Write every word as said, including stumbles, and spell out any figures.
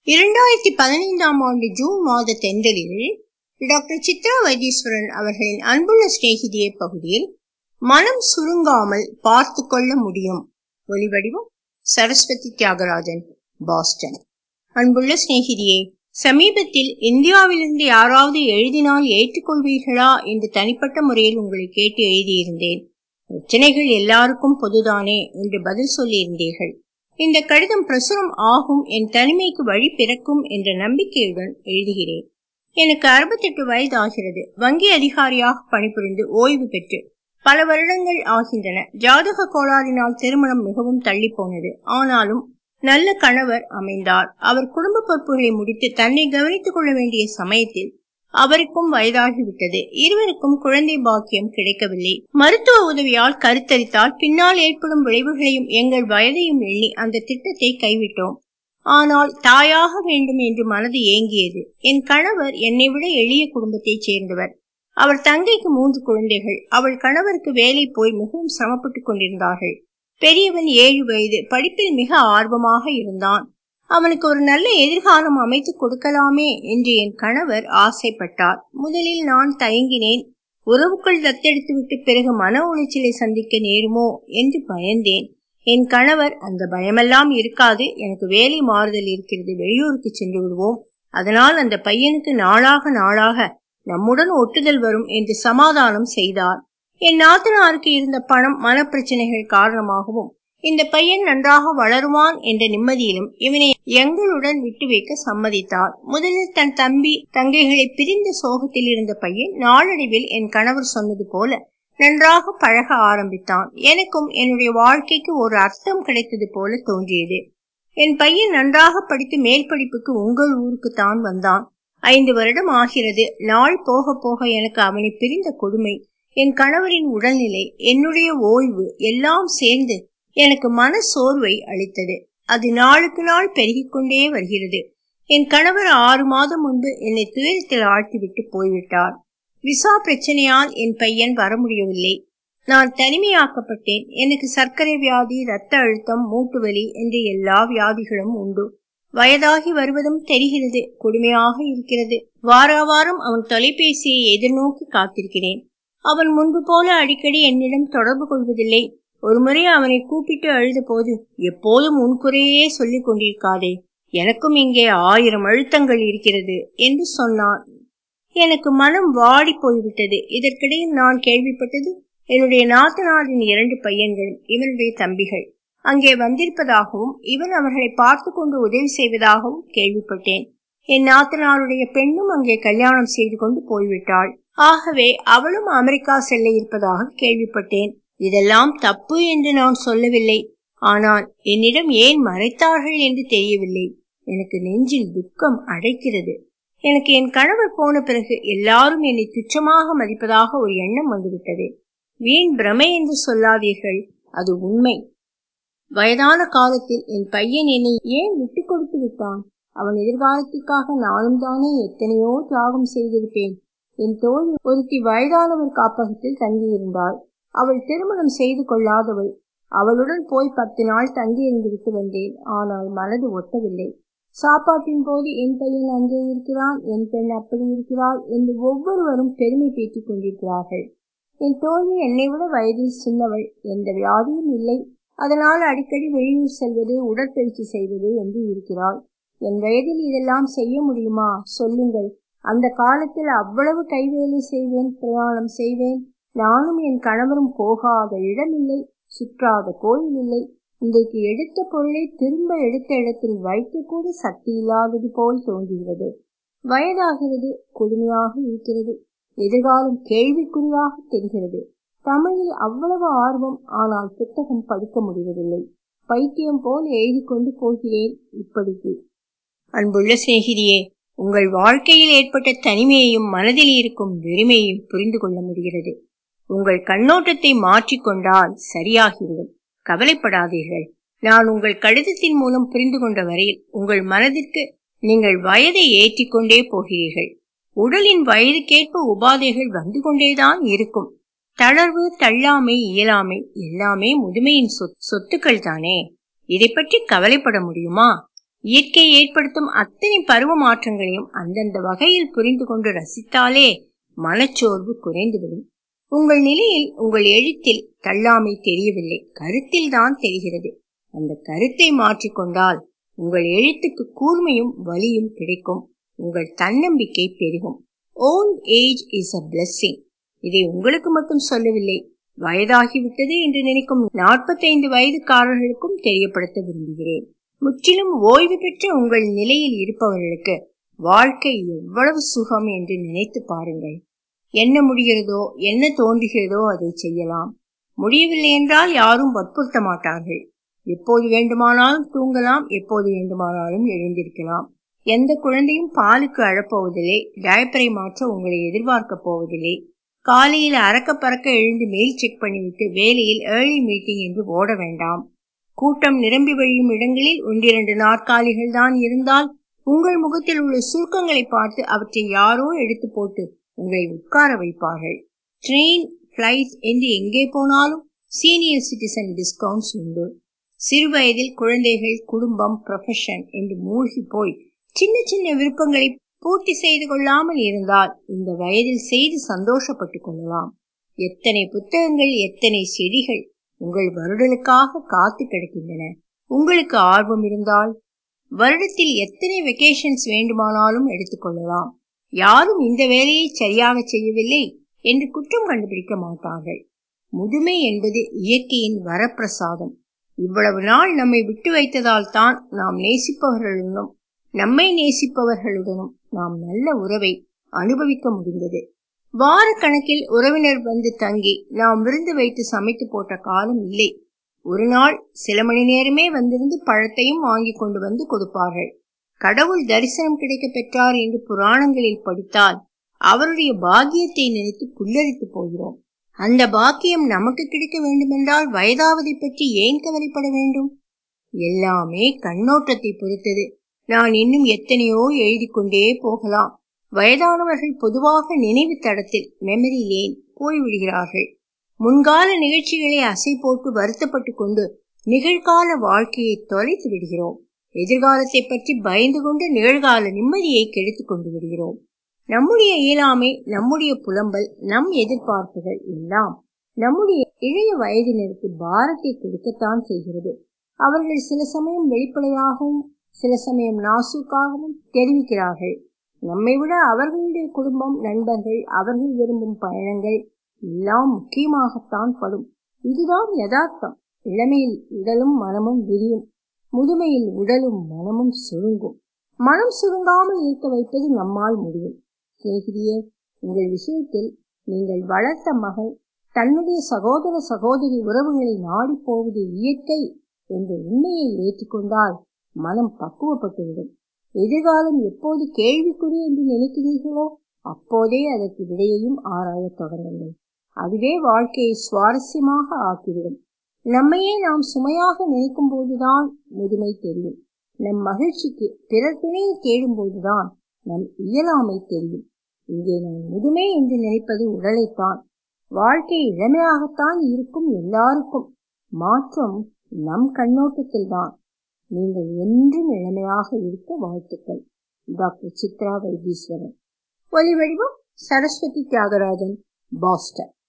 இரண்டாயிரத்தி பதினைந்தாம் ஆண்டு ஜூன் மாத தென்றலில் டாக்டர் சித்ரா வைத்தீஸ்வரன் அவர்களின் அன்புள்ள சிநேகிதியே பகுதியில் மனம் சுருங்காமல் பார்த்து கொள்ள முடியும். ஒலிவடிவம் சரஸ்வதி தியாகராஜன், பாஸ்டன். அன்புள்ள சிநேகிதியே, சமீபத்தில் இந்தியாவிலிருந்து யாராவது எழுதினால் ஏற்றுக்கொள்வீர்களா என்று தனிப்பட்ட முறையில் உங்களை கேட்டு எழுதியிருந்தேன். பிரச்சனைகள் எல்லாருக்கும் பொதுதானே என்று பதில் சொல்லியிருந்தீர்கள். இந்த கடிதம் பிரசுரம் ஆகும், என் தனிமைக்கு வழி பிறக்கும் என்ற நம்பிக்கையுடன் எழுதுகிறேன். எனக்கு அறுபத்தி எட்டு வயது ஆகிறது. வங்கி அதிகாரியாக பணிபுரிந்து ஓய்வு பெற்று பல வருடங்கள் ஆகின்றன. ஜாதக கோளாறினால் திருமணம் மிகவும் தள்ளி போனது. ஆனாலும் நல்ல கணவர் அமைந்தார். அவர் குடும்ப பொறுப்புகளை முடித்து தன்னை கவனித்துக் கொள்ள வேண்டிய சமயத்தில் அவருக்கும் வயதாகிவிட்டது. இருவருக்கும் குழந்தை பாக்கியம் கிடைக்கவில்லை. மருத்துவ உதவியால் கருத்தரித்தால் பின்னால் ஏற்படும் விளைவுகளையும் எங்கள் வயதையும் எண்ணி அந்த திட்டத்தை கைவிட்டோம். ஆனால் தாயாக வேண்டும் என்று மனது ஏங்கியது. என் கணவர் என்னை விட எளிய குடும்பத்தைச் சேர்ந்தவர். அவர் தங்கைக்கு மூன்று குழந்தைகள். அவள் கணவருக்கு வேலை போய் மிகவும் சிரமப்பட்டுக் கொண்டிருந்தார்கள். பெரியவன் ஏழு வயது, படிப்பில் மிக ஆர்வமாக இருந்தான். அவனுக்கு ஒரு நல்ல எதிர்காலம் அமைத்து கொடுக்கலாமே என்று என் கணவர் ஆசைப்பட்டார். முதலில் நான் தயங்கினேன். உறவுக்குள் தத்தெடுத்து விட்டு பிறகு மன உளைச்சலை சந்திக்க நேருமோ என்று பயந்தேன். என் கணவர், அந்த பயமெல்லாம் இருக்காது, எனக்கு வேலை மாறுதல் இருக்கிறது, வெளியூருக்கு சென்று விடுவோம், அதனால் அந்த பையனுக்கு நாளாக நாளாக நம்முடன் ஒட்டுதல் வரும் என்று சமாதானம் செய்தார். என் நாத்தனாருக்கு இருந்த பணம் மனப்பிரச்சனைகள் காரணமாகவும் இந்த பையன் நன்றாக வளருவான் என்ற நிம்மதியிலும் இவனை எங்களுடன் விட்டு வைக்க சம்மதித்தார். முதலில் தன் தம்பி தங்கைகளை பிரிந்த சோகத்தில் இருந்த பையன் நாளடைவில் என் கணவர் சொன்னது போல நன்றாக பழக ஆரம்பித்தான். எனக்கும் என்னுடைய வாழ்க்கைக்கு ஒரு அர்த்தம் கிடைத்தது போல தோன்றியது. என் பையன் நன்றாக படித்து மேல் படிப்புக்கு உங்கள் ஊருக்கு தான் வந்தான். ஐந்து வருடம் ஆகிறது. நாள் போக போக எனக்கு அவனை பிரிந்த கொடுமை, என் கணவரின் உடல்நிலை, என்னுடைய ஓய்வு எல்லாம் சேர்ந்து எனக்கு மன சோர்வை அளித்தது. அது நாளுக்கு நாள் பெருகிக் கொண்டே வருகிறது. என் கணவர் ஆறு மாதம் முன்பு என்னை துயரத்தில் ஆழ்த்திவிட்டு போய்விட்டார். விசா பிரச்சனையால் என் பையன் வர முடியவில்லை. நான் தனிமையாக்கப்பட்டேன். எனக்கு சர்க்கரை வியாதி, இரத்த அழுத்தம், மூட்டு வலி என்று எல்லா வியாதிகளும் உண்டு. வயதாகி வருவதும் தெரிகிறது. கொடுமையாக இருக்கிறது. வார வாரம் அவன் தொலைபேசியை எதிர்நோக்கி காத்திருக்கிறேன். அவன் முன்பு போல அடிக்கடி என்னிடம் தொடர்பு கொள்வதில்லை. ஒருமுறை அவனை கூப்பிட்டு அழுத போது, எப்போதும் உன் குறையே சொல்லிக் கொண்டிருக்காதே, எனக்கும் இங்கே ஆயிரம் அழுத்தங்கள் இருக்கிறது என்று சொன்னான். எனக்கு மனம் வாடி போய்விட்டது. இதற்கிடையில் நான் கேள்விப்பட்டது, என்னுடைய நாத்தனாரின் இரண்டு பையன்களும் இவனுடைய தம்பிகள் அங்கே வந்திருப்பதாகவும் இவன் அவர்களை பார்த்து கொண்டு உதவி செய்வதாகவும் கேள்விப்பட்டேன். என் நாத்தனாருடைய பெண்ணும் அங்கே கல்யாணம் செய்து கொண்டு போய்விட்டாள். ஆகவே அவளும் அமெரிக்கா செல்ல இருப்பதாக கேள்விப்பட்டேன். இதெல்லாம் தப்பு என்று நான் சொல்லவில்லை. ஆனால் என்னிடம் ஏன் மறைத்தார்கள் என்று தெரியவில்லை. எனக்கு நெஞ்சில் துக்கம் அடைக்கிறது. எனக்கு என் கணவர் போன பிறகு எல்லாரும் என்னை துச்சமாக மதிப்பதாக ஒரு எண்ணம் வந்துவிட்டது. வீண் பிரமை என்று சொல்லாதீர்கள், அது உண்மை. வயதான காலத்தில் என் பையன் என்னை ஏன் விட்டு கொடுத்து விட்டான்? அவன் எதிர்காலத்திற்காக நானும் தானே எத்தனையோ தியாகம் செய்திருப்பேன். என் தோழி ஒருத்தி வயதானவர் காப்பகத்தில் தங்கியிருந்தாள். அவள் திருமணம் செய்து கொள்ளாதவள். அவளுடன் போய் பத்து நாள் தங்கி இருந்து விட்டு வந்தேன். ஆனால் மனது ஒட்டவில்லை. சாப்பாட்டின் போது என் பையன் அங்கே இருக்கிறான், என் பெண் அப்படி இருக்கிறாள் என்று ஒவ்வொருவரும் பெருமை பேட்டிக் கொண்டிருக்கிறார்கள். என் தோழி என்னை விட வயதில் சின்னவள். எந்த வியாதியும் இல்லை. அதனால் அடிக்கடி வெளியூர் செல்வது, உடற்பயிற்சி செய்வது என்று இருக்கிறாள். என் வயதில் இதெல்லாம் செய்ய முடியுமா சொல்லுங்கள்? அந்த காலத்தில் அவ்வளவு கைவேலை செய்வேன், பிரயாணம் செய்வேன். நானும் என் கணவரும் போகாத இடம் இல்லை, சுற்றாத கோயில் இல்லை. இன்றைக்கு எடுத்த பொருளை திரும்ப எடுத்த இடத்தில் வைக்க கூட சக்தி இல்லாதது போல் தோன்றுகிறது. வயதாகிறது, கொடுமையாக இருக்கிறது. எதிர்காலம் கேள்விக்குறியாக தெரிகிறது. தமிழில் அவ்வளவு ஆர்வம், ஆனால் புத்தகம் படிக்க முடிவதில்லை. பைத்தியம் போல் எழுதி கொண்டு போகிறேன். இப்படிக்கு. அன்புள்ள சிநேகிதியே, உங்கள் வாழ்க்கையில் ஏற்பட்ட தனிமையையும் மனதில் இருக்கும் வெறுமையையும் புரிந்து கொள்ள முடிகிறது. உங்கள் கண்ணோட்டத்தை மாற்றிக்கொண்டால் சரியாகிவிடும். கவலைப்படாதீர்கள். நான் உங்கள் கடிதத்தின் மூலம் புரிந்து கொண்ட வரையில் உங்கள் மனதிற்கு நீங்கள் வயதை ஏற்றிக்கொண்டே போகிறீர்கள். உடலின் வயதுக்கேற்ப உபாதைகள் வந்து கொண்டேதான் இருக்கும். தளர்வு, தள்ளாமை, இயலாமை எல்லாமே முதுமையின் சொத்துக்கள் தானே. இதை பற்றி கவலைப்பட முடியுமா? இயற்கை ஏற்படுத்தும் அத்தனை பருவ மாற்றங்களையும் அந்தந்த வகையில் புரிந்து கொண்டு ரசித்தாலே மனச்சோர்வு குறைந்துவிடும். உங்கள் நிலையில் உங்கள் எழுத்தில் தள்ளாமை தெரியவில்லை, கருத்தில் தான் தெரிகிறது. அந்த கருத்தை மாற்றிக்கொண்டால் உங்கள் எழுத்துக்கு கூர்மையும் வலியும் கிடைக்கும். உங்கள் தன்னம்பிக்கை பெருகும். Old age is a blessing. இதை உங்களுக்கு மட்டும் சொல்லவில்லை, வயதாகிவிட்டது என்று நினைக்கும் நாற்பத்தைந்து வயதுக்காரர்களுக்கும் தெரியப்படுத்த விரும்புகிறேன். முற்றிலும் ஓய்வு பெற்ற உங்கள் நிலையில் இருப்பவர்களுக்கு வாழ்க்கை எவ்வளவு சுகம் என்று நினைத்து பாருங்கள். என்ன முடிகிறதோ என்ன தோன்றுகிறதோ அதை செய்யலாம். முடியவில்லை என்றால் யாரும் வற்புறுத்த மாட்டார்கள். எப்போது வேண்டுமானாலும் தூங்கலாம், எப்போது வேண்டுமானாலும் எழுந்திருக்கலாம். எந்த குழந்தையும் பாலுக்கு அழப்போவதில்லை, டயப்பரை மாற்ற உங்களை எதிர்பார்க்க போவதில்லை. காலையில் அறக்க பறக்க எழுந்து மெயில் செக் பண்ணிவிட்டு வேலையில் ஏர்லி மீட்டிங் என்று ஓட வேண்டாம். கூட்டம் நிரம்பி வழியும் இடங்களில் ஒன்றிரண்டு நாற்காலிகள் தான் இருந்தால் உங்கள் முகத்தில் உள்ள சுருக்கங்களை பார்த்து அவற்றை யாரோ எடுத்து போட்டு உங்களை உட்கார வைப்பார்கள். ட்ரெயின், பிளைட் என்று எங்கே போனாலும் சீனியர் சிட்டிசன் டிஸ்கவுண்ட்ஸ் உண்டு. சிறு வயதில் குழந்தைகள், குடும்பம், ப்ரொஃபஷன் என்று மூழ்கி போய் சின்ன சின்ன விருப்பங்களை பூர்த்தி செய்து கொள்ளாமல் இருந்தால் இந்த வயதில் செய்து சந்தோஷப்பட்டு கொள்ளலாம். எத்தனை புத்தகங்கள், எத்தனை செடிகள் உங்கள் வருடலுக்காக காத்து கிடக்கின்றன. உங்களுக்கு ஆர்வம் இருந்தால் வருடத்தில் எத்தனை வெக்கேஷன்ஸ் வேண்டுமானாலும் எடுத்துக்கொள்ளலாம். யாரும் இந்த வேலையை சரியாக செய்யவில்லை என்று குற்றம் கண்டுபிடிக்க மாட்டார்கள். முதுமை என்பது இயற்கையின் வரப்பிரசாதம். இவ்வளவு நாள் நம்மை விட்டு வைத்ததால் தான் நாம் நேசிப்பவர்களுடனும் நம்மை நேசிப்பவர்களுடனும் நாம் நல்ல உறவை அனுபவிக்க முடிந்தது. வார கணக்கில் உறவினர் வந்து தங்கி நாம் விருந்து வைத்து சமைத்து போட்ட காலம் இல்லை. ஒரு நாள் சில மணி நேரமே வந்திருந்து பழத்தையும் வாங்கி கொண்டு வந்து கொடுப்பார்கள். கடவுள் தரிசனம் கிடைக்க பெற்றார் என்று புராணங்களில் படித்தால் அவருடைய பாக்கியத்தை நினைத்து புல்லரித்து போகிறோம். அந்த பாக்கியம் நமக்கு கிடைக்க வேண்டுமென்றால் வயதாவதை பற்றி ஏன் கவலைப்பட வேண்டும்? எல்லாமே கண்ணோட்டத்தை பொறுத்தது. நான் இன்னும் எத்தனையோ எழுதி கொண்டே போகலாம். வயதானவர்கள் பொதுவாக நினைவு தடத்தில், மெமரி லேன் போய்விடுகிறார்கள். முன்கால நிகழ்ச்சிகளை அசை போட்டு வருத்தப்பட்டு கொண்டு நிகழ்கால வாழ்க்கையை தொலைத்து விடுகிறோம். எதிர்காலத்தை பற்றி பயந்து கொண்டு நிகழ்கால நிம்மதியை கெடுத்து கொண்டு விடுகிறோம். நம்முடைய இயலாமை, நம்முடைய புலம்பல், நம் எதிர்பார்ப்புகள் எல்லாம் நம்முடைய இளைய வயதினருக்கு பாரத்தை கொடுக்கத்தான் செய்கிறது. அவர்கள் சில சமயம் வெளிப்படையாகவும் சில சமயம் நாசூக்காகவும் தெரிவிக்கிறார்கள். நம்மை விட அவர்களுடைய குடும்பம், நண்பர்கள், அவர்கள் விரும்பும் பயணங்கள் எல்லாம் முக்கியமாகத்தான் படும். இதுதான் யதார்த்தம். இளமையில் உடலும் மனமும் விரியும், முதுமையில் உடலும் மனமும் சுருங்கும். மனம் சுருங்காமல் இருக்க வைப்பது நம்மால் முடியும். சிநேகிதியே, உங்கள் விஷயத்தில் நீங்கள் வளர்த்த மகள் தன்னுடைய சகோதர சகோதரி உறவுகளை நாடி போவது இயற்கை என்ற உண்மையை ஏற்றுக்கொண்டால் மனம் பக்குவப்பட்டுவிடும். எதிர்காலம் எப்போது கேள்விக்குறி என்று நினைக்கிறீர்களோ அப்போதே அதற்கு விடையையும் ஆராய தொடங்குங்கள். அதுவே வாழ்க்கையை சுவாரஸ்யமாக ஆக்கிவிடும். நம்மையே நாம் சுமையாக நினைக்கும் போதுதான் முதுமை தெரியும். நம் மகிழ்ச்சிக்கு பிறர் துணையை தேடும் போதுதான் நம் இயலாமை தெரியும். இங்கே நான் முதுமை என்று நினைப்பது உடலைத்தான். வாழ்க்கை இளமையாகத்தான் இருக்கும் எல்லாருக்கும். மாற்றம் நம் கண்ணோட்டத்தில் தான். நீங்கள் என்றும் இளமையாக இருக்க வாழ்த்துக்கள். டாக்டர் சித்ரா வைத்தீஸ்வரன். ஒலி வடிவம் சரஸ்வதி தியாகராஜன், பாஸ்டன்.